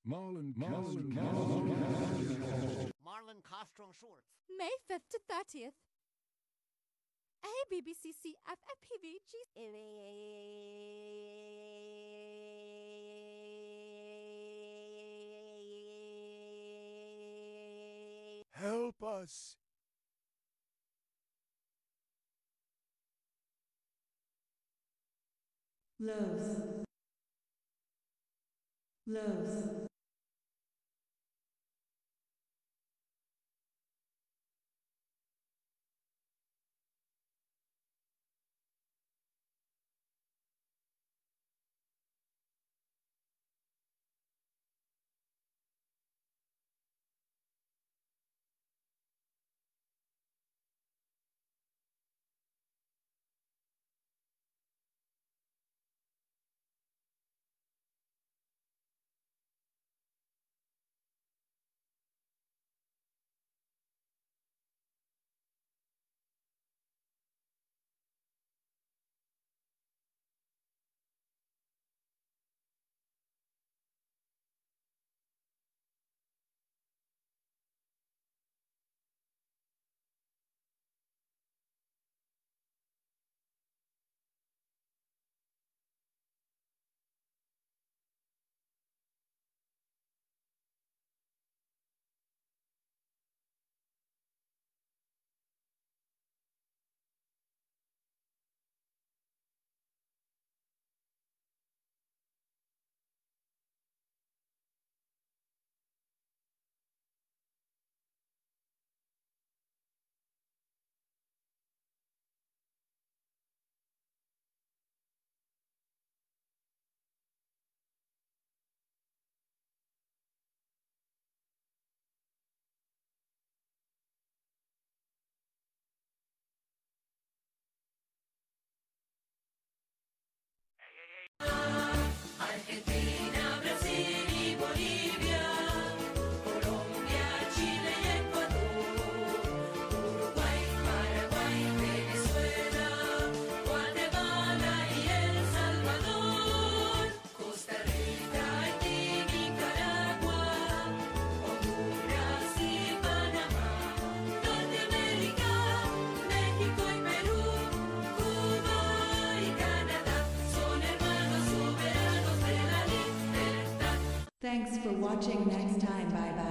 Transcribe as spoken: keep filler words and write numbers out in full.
Marlon, Marlon, Marlon, Marlon Castro Shorts. May fifth to thirtieth. A B B C C F F P V G. help us. Loath. Loath. Argentina, Brasil y Bolivia, Colombia, Chile y Ecuador, Uruguay, Paraguay, Venezuela, Guatemala y El Salvador, Costa Rica, Haití, Nicaragua, Honduras y Panamá, Norteamérica, México y Perú, Cuba y Canadá, son hermanos soberanos de la libertad. Thanks for watching. Next time. Bye bye.